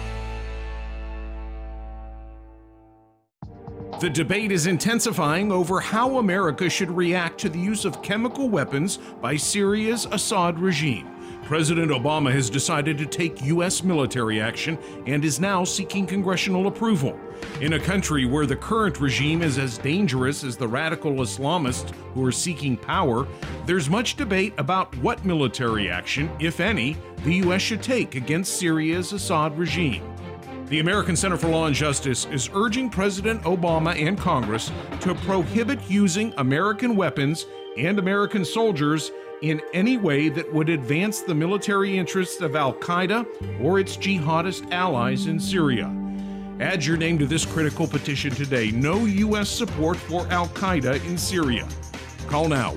The debate is intensifying over how America should react to the use of chemical weapons by Syria's Assad regime. President Obama has decided to take U.S. military action and is now seeking congressional approval. In a country where the current regime is as dangerous as the radical Islamists who are seeking power, there's much debate about what military action, if any, the U.S. should take against Syria's Assad regime. The American Center for Law and Justice is urging President Obama and Congress to prohibit using American weapons and American soldiers in any way that would advance the military interests of al-Qaeda or its jihadist allies in Syria. Add your name to this critical petition today. No U.S. support for al-Qaeda in Syria. Call now,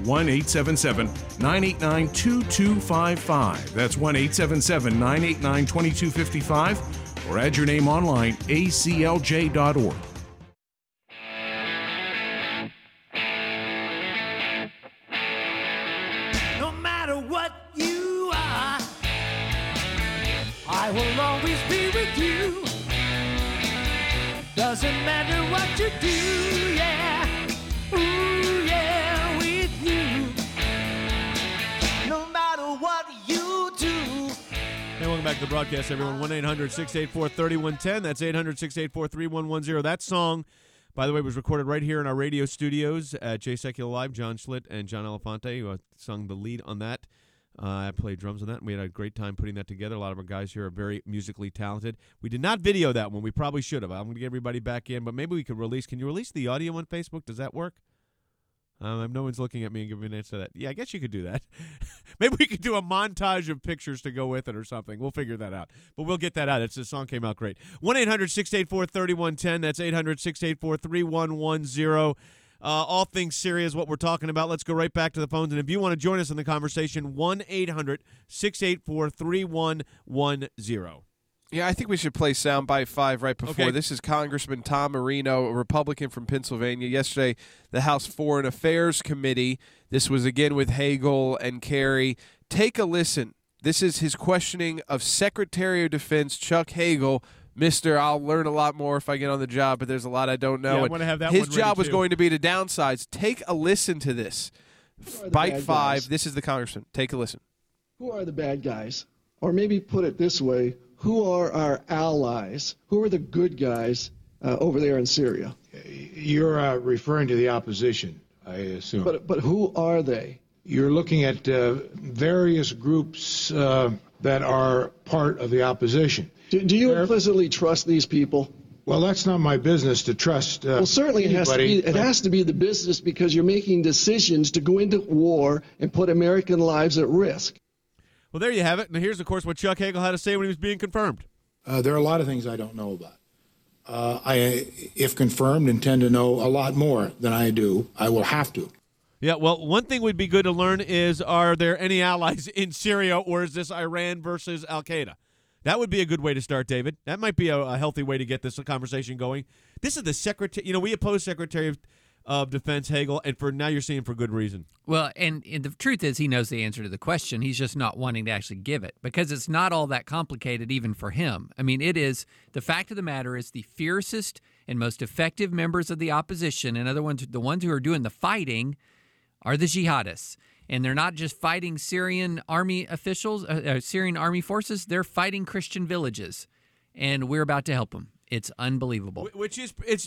1-877-989-2255. That's 1-877-989-2255. or add your name online, aclj.org. No matter what you are, I will always be with you. Doesn't matter what you do, yeah. Ooh, yeah, with you. No matter what you do. Hey, welcome back to the broadcast, everyone. 1-800-684-3110. That's 800-684-3110. That song, by the way, was recorded right here in our radio studios at Jay Secular Live. John Schlitt and John Elefante, who sung the lead on that. I played drums on that, and we had a great time putting that together. A lot of our guys here are very musically talented. We did not video that one. We probably should have. I'm going to get everybody back in, but maybe we could release. Can you release the audio on Facebook? Does that work? No one's looking at me and giving me an answer to that. Yeah, I guess you could do that. Maybe we could do a montage of pictures to go with it or something. We'll figure that out. But we'll get that out. The song came out great. 1-800-684-3110. That's 800-684-3110. All things Syria is what we're talking about. Let's go right back to the phones. And if you want to join us in the conversation, 1-800-684-3110. Yeah, I think we should play Soundbite 5 right before. Okay. This is Congressman Tom Marino, a Republican from Pennsylvania. Yesterday, the House Foreign Affairs Committee, this was again with Hagel and Kerry. Take a listen. This is his questioning of Secretary of Defense Chuck Hagel. Mr. I'll learn a lot more if I get on the job, but there's a lot I don't know. Yeah, I want to have that his one job was too. going to be to downsides. Take a listen to this. Bite 5. guys? This is the Congressman. Take a listen. Who are the bad guys? Or maybe put it this way, who are our allies? Who are the good guys over there in Syria? You're referring to the opposition, I assume. But who are they? You're looking at various groups that are part of the opposition. Do you implicitly trust these people? Well, that's not my business to trust Well, certainly anybody. it has to be the business because you're making decisions to go into war and put American lives at risk. Well, there you have it. And here's, of course, what Chuck Hagel had to say when he was being confirmed. There are a lot of things I don't know about. I, if confirmed, intend to know a lot more than I do. I will have to. Yeah, well, one thing would be good to learn is, are there any allies in Syria, or is this Iran versus al-Qaeda? That would be a good way to start, David. That might be a healthy way to get this conversation going. This is the Secretary. You know, we oppose Secretary of Defense Hagel, and for now you're seeing for good reason. Well, and the truth is he knows the answer to the question. He's just not wanting to actually give it because it's not all that complicated even for him. I mean, it is – the fact of the matter is the fiercest and most effective members of the opposition, and other ones, the ones who are doing the fighting, are the jihadists. And they're not just fighting Syrian army officials, Syrian army forces. They're fighting Christian villages, and we're about to help them. It's unbelievable. Which is, it's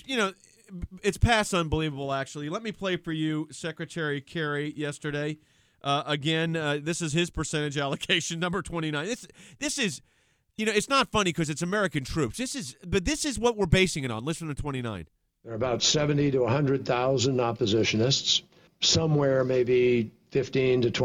past unbelievable, actually. Let me play for you Secretary Kerry yesterday. Again, this is his percentage allocation, number 29. This is, it's not funny because it's American troops. This is what we're basing it on. Listen to 29. There are about 70 to 100,000 oppositionists. Somewhere maybe 15 to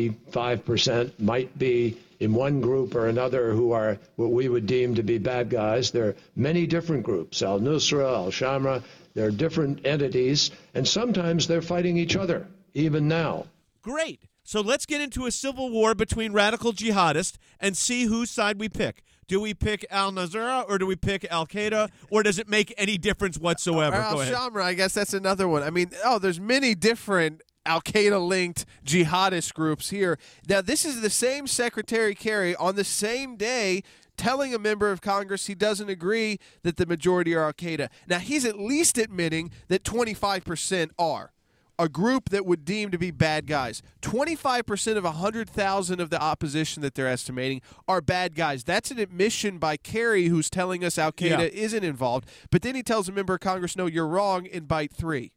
25% might be in one group or another who are what we would deem to be bad guys. There are many different groups, al-Nusra, al-Shamra. There are different entities, and sometimes they're fighting each other, even now. Great. So let's get into a civil war between radical jihadists and see whose side we pick. Do we pick al-Nusra or do we pick al-Qaeda, or does it make any difference whatsoever? Go ahead. Al-Shamra, I guess that's another one. I mean, there's many different al-Qaeda-linked jihadist groups here. Now, this is the same Secretary Kerry on the same day telling a member of Congress he doesn't agree that the majority are al-Qaeda. Now, he's at least admitting that 25% are a group that would deem to be bad guys. 25% of 100,000 of the opposition that they're estimating are bad guys. That's an admission by Kerry, who's telling us al-Qaeda isn't involved. But then he tells a member of Congress, no, you're wrong in bite 3.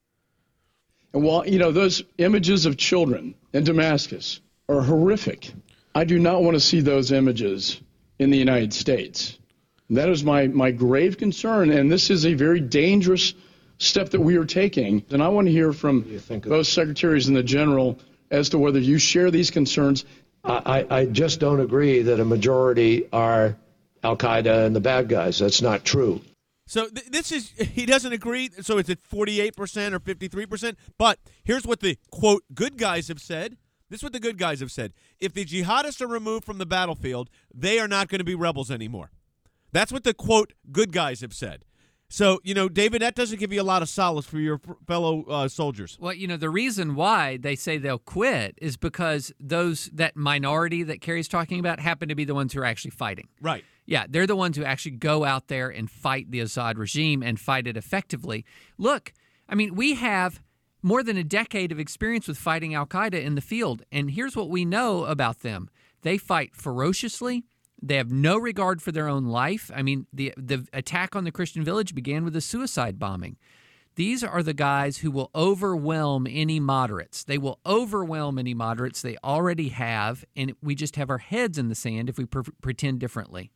And while, those images of children in Damascus are horrific, I do not want to see those images in the United States. And that is my grave concern, and this is a very dangerous step that we are taking. And I want to hear from both secretaries and the general as to whether you share these concerns. I just don't agree that a majority are al-Qaeda and the bad guys. That's not true. So this is, he doesn't agree, so it's at 48% or 53%. But here's what the, quote, good guys have said. This is what the good guys have said. If the jihadists are removed from the battlefield, they are not going to be rebels anymore. That's what the, quote, good guys have said. So, David, that doesn't give you a lot of solace for your fellow soldiers. Well, the reason why they say they'll quit is because that minority that Kerry's talking about happen to be the ones who are actually fighting. Right. Yeah, they're the ones who actually go out there and fight the Assad regime and fight it effectively. Look, we have more than a decade of experience with fighting al-Qaeda in the field, and here's what we know about them. They fight ferociously. They have no regard for their own life. The attack on the Christian village began with a suicide bombing. These are the guys who will overwhelm any moderates. They will overwhelm any moderates. They already have, and we just have our heads in the sand if we pretend differently.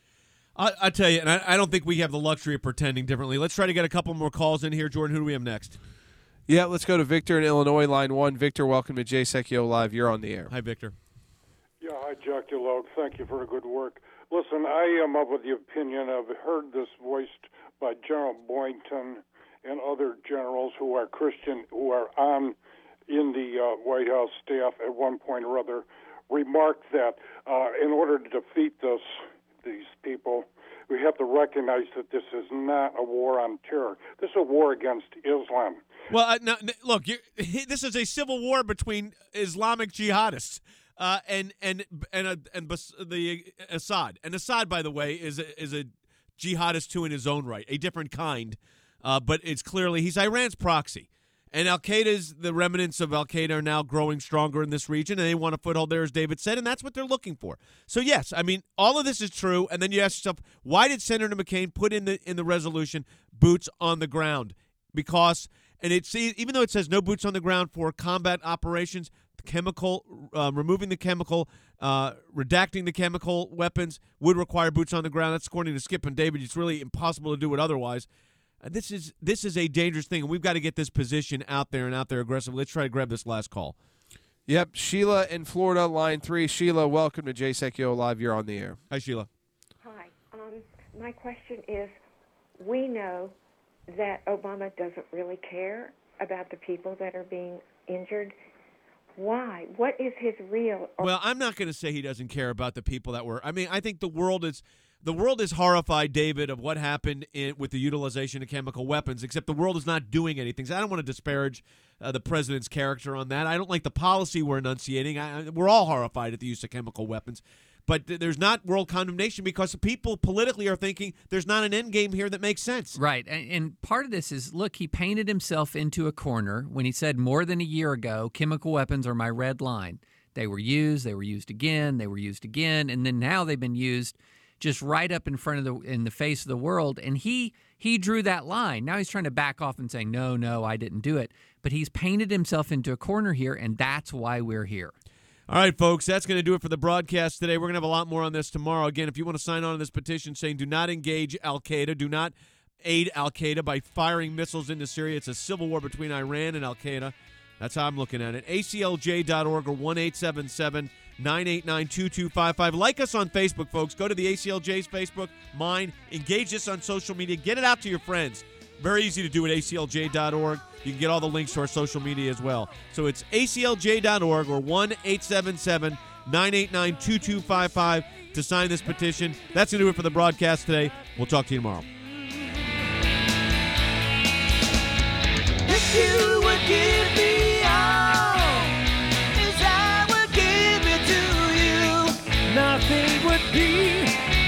I tell you, and I don't think we have the luxury of pretending differently. Let's try to get a couple more calls in here. Jordan, who do we have next? Yeah, let's go to Victor in Illinois, line 1. Victor, welcome to Jay Sekulow Live. You're on the air. Hi, Victor. Yeah, hi, Jack Delogue. Thank you for the good work. Listen, I am of the opinion, I've heard this voiced by General Boynton and other generals who are Christian, who are in the White House staff at one point or other, remarked that in order to defeat these people, we have to recognize that this is not a war on terror. This is a war against Islam. Well, look, this is a civil war between Islamic jihadists. And the Assad. And Assad, by the way, is a jihadist too in his own right, a different kind. But it's clearly he's Iran's proxy. And the remnants of Al-Qaeda are now growing stronger in this region, and they want a foothold there, as David said, and that's what they're looking for. So, yes, all of this is true. And then you ask yourself, why did Senator McCain put in the resolution boots on the ground? Because, and even though it says no boots on the ground for combat operations, removing the chemical, redacting the chemical weapons would require boots on the ground. That's according to Skip and David. It's really impossible to do it otherwise. This is a dangerous thing, and we've got to get this position out there and out there aggressively. Let's try to grab this last call. Yep, Sheila in Florida, line 3. Sheila, welcome to Jay Sekulow Live. You're on the air. Hi, Sheila. Hi. My question is, we know that Obama doesn't really care about the people that are being injured. Why? What is his real? Well, I'm not going to say he doesn't care about the people that were. I think the world is horrified, David, of what happened with the utilization of chemical weapons. Except the world is not doing anything. So I don't want to disparage the president's character on that. I don't like the policy we're enunciating. We're all horrified at the use of chemical weapons, but there's not world condemnation because people politically are thinking there's not an end game here that makes sense. Right. And part of this is, look, he painted himself into a corner when he said more than a year ago, chemical weapons are my red line. They were used again, and then now they've been used just right up in front of in the face of the world. And he drew that line. Now he's trying to back off and saying, no, I didn't do it. But he's painted himself into a corner here, and that's why we're here. All right, folks, that's going to do it for the broadcast today. We're going to have a lot more on this tomorrow. Again, if you want to sign on to this petition saying do not engage Al-Qaeda, do not aid Al-Qaeda by firing missiles into Syria. It's a civil war between Iran and Al-Qaeda. That's how I'm looking at it. ACLJ.org or 1-877-989-2255. Like us on Facebook, folks. Go to the ACLJ's Facebook, mine. Engage us on social media. Get it out to your friends. Very easy to do at ACLJ.org. You can get all the links to our social media as well. So it's ACLJ.org or 1-877-989-2255 to sign this petition. That's going to do it for the broadcast today. We'll talk to you tomorrow. If you would give me all as I would give it to you, nothing would be,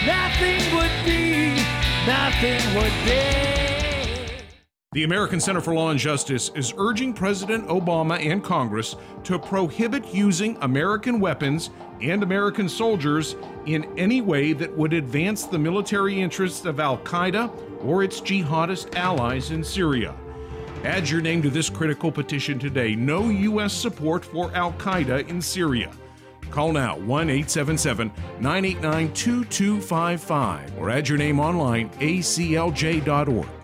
nothing would be. The American Center for Law and Justice is urging President Obama and Congress to prohibit using American weapons and American soldiers in any way that would advance the military interests of Al-Qaeda or its jihadist allies in Syria. Add your name to this critical petition today. No U.S. support for Al-Qaeda in Syria. Call now, 1-877-989-2255, or add your name online, aclj.org.